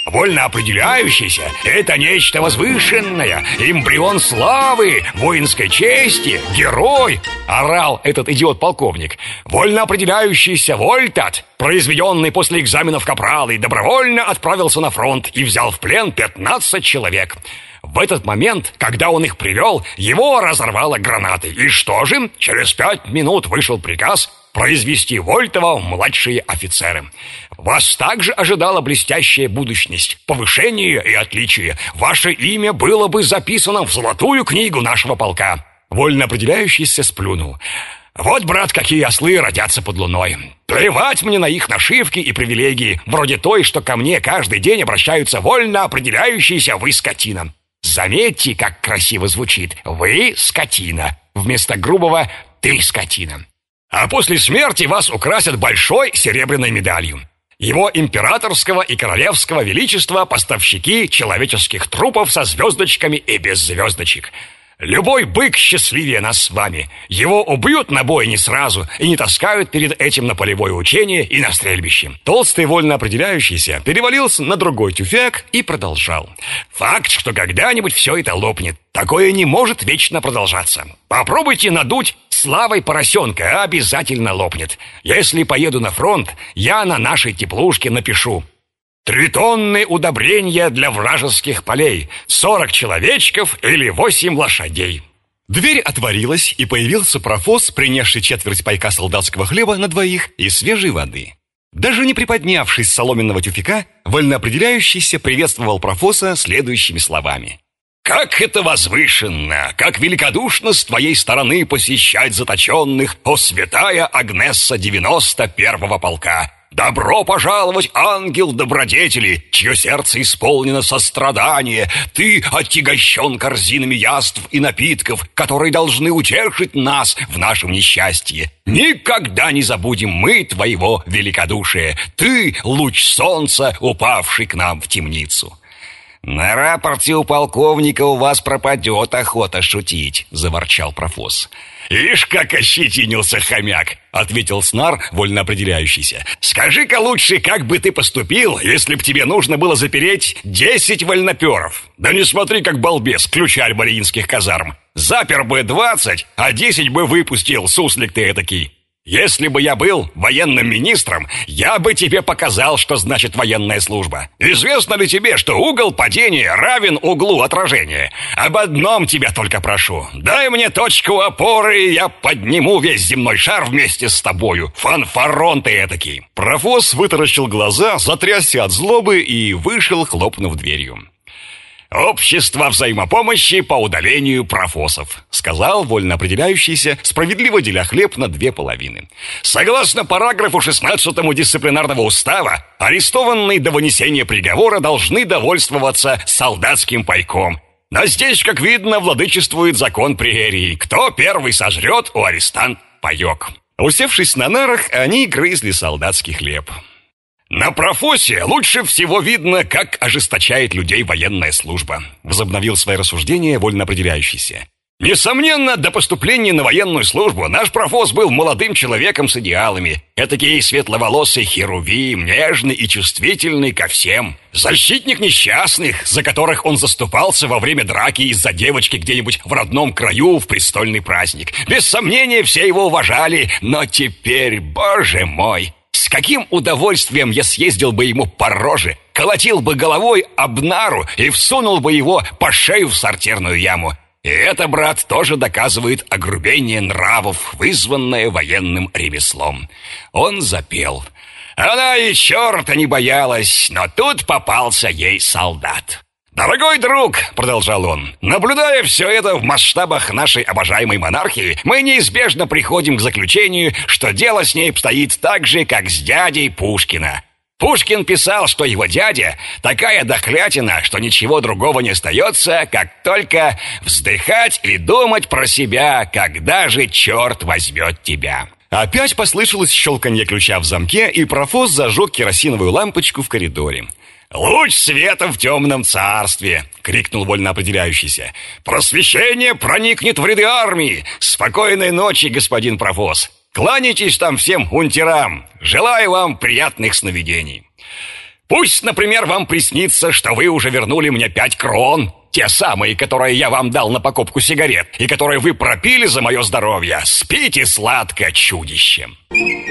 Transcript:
Вольно определяющийся — это нечто возвышенное, эмбрион славы, воинской чести, герой, орал этот идиот-полковник. Вольно определяющийся Вольтат, произведенный после экзаменов капралы, добровольно отправился на фронт и взял в плен 15 человек. В этот момент, когда он их привел, его разорвало гранатой. И что же? Через 5 минут вышел приказ произвести Вольтова в младшие офицеры. Вас также ожидала блестящая будущность, повышение и отличие. Ваше имя было бы записано в золотую книгу нашего полка. Вольно определяющийся сплюнул. Вот, брат, какие ослы родятся под луной. Плевать мне на их нашивки и привилегии, вроде той, что ко мне каждый день обращаются вольно определяющиеся «вы скотина». Заметьте, как красиво звучит «вы скотина» вместо грубого «ты скотина». А после смерти вас украсят большой серебряной медалью. Его императорского и королевского величества поставщики человеческих трупов со звездочками и без звездочек. Любой бык счастливее нас с вами. Его убьют на бойне сразу и не таскают перед этим на полевое учение и на стрельбище. Толстый вольно определяющийся перевалился на другой тюфяк и продолжал. Факт, что когда-нибудь все это лопнет. Такое не может вечно продолжаться. Попробуйте надуть славой поросенка, обязательно лопнет. Если поеду на фронт, я на нашей теплушке напишу: 3 тонны удобрения для вражеских полей, 40 человечков или 8 лошадей. Дверь отворилась, и появился профос, принесший четверть пайка солдатского хлеба на двоих и свежей воды. Даже не приподнявшись с соломенного тюфяка, вольноопределяющийся приветствовал профоса следующими словами. «Как это возвышенно, как великодушно с твоей стороны посещать заточенных, о святая Агнесса 91-го полка! Добро пожаловать, ангел добродетели, чье сердце исполнено сострадания! Ты отягощен корзинами яств и напитков, которые должны утешить нас в нашем несчастье. Никогда не забудем мы твоего великодушия. Ты — луч солнца, упавший к нам в темницу». «На рапорте у полковника у вас пропадет охота шутить», — заворчал профос. «Ишь, как ощетинился хомяк», — ответил снар, вольно определяющийся. «Скажи-ка лучше, как бы ты поступил, если б тебе нужно было запереть 10 вольноперов? Да не смотри, как балбес, ключарь мариинских казарм. Запер бы 20, а 10 бы выпустил, суслик ты этакий. Если бы я был военным министром, я бы тебе показал, что значит военная служба. Известно ли тебе, что угол падения равен углу отражения? Об одном тебя только прошу. Дай мне точку опоры, и я подниму весь земной шар вместе с тобою. Фанфарон ты этакий». Профос вытаращил глаза, затрясся от злобы и вышел, хлопнув дверью. «Общество взаимопомощи по удалению профосов», — сказал вольно определяющийся, справедливо деля хлеб на 2 половины. «Согласно параграфу 16 дисциплинарного устава, арестованные до вынесения приговора должны довольствоваться солдатским пайком. Но здесь, как видно, владычествует закон прерии. Кто первый сожрет, у арестант паек». Усевшись на нарах, они грызли солдатский хлеб. «На профосе лучше всего видно, как ожесточает людей военная служба», — возобновил свои рассуждения вольно определяющийся. «Несомненно, до поступления на военную службу наш профос был молодым человеком с идеалами, этакий светловолосый херувим, нежный и чувствительный ко всем. Защитник несчастных, за которых он заступался во время драки из-за девочки где-нибудь в родном краю в престольный праздник. Без сомнения, все его уважали, но теперь, боже мой! С каким удовольствием я съездил бы ему по роже, колотил бы головой об нару и всунул бы его по шею в сортирную яму. И это, брат, тоже доказывает огрубение нравов, вызванное военным ремеслом». Он запел. Она и черта не боялась, но тут попался ей солдат. «Дорогой друг», — продолжал он, — «наблюдая все это в масштабах нашей обожаемой монархии, мы неизбежно приходим к заключению, что дело с ней обстоит так же, как с дядей Пушкина. Пушкин писал, что его дядя такая дохлятина, что ничего другого не остается, как только вздыхать и думать про себя, когда же черт возьмет тебя». Опять послышалось щелканье ключа в замке, и профос зажег керосиновую лампочку в коридоре. «Луч света в темном царстве!» — крикнул вольно определяющийся. «Просвещение проникнет в ряды армии! Спокойной ночи, господин профос! Кланяйтесь там всем унтерам! Желаю вам приятных сновидений!» Пусть, например, вам приснится, что вы уже вернули мне 5 крон. Те самые, которые я вам дал на покупку сигарет, и которые вы пропили за мое здоровье. Спите сладко, чудище.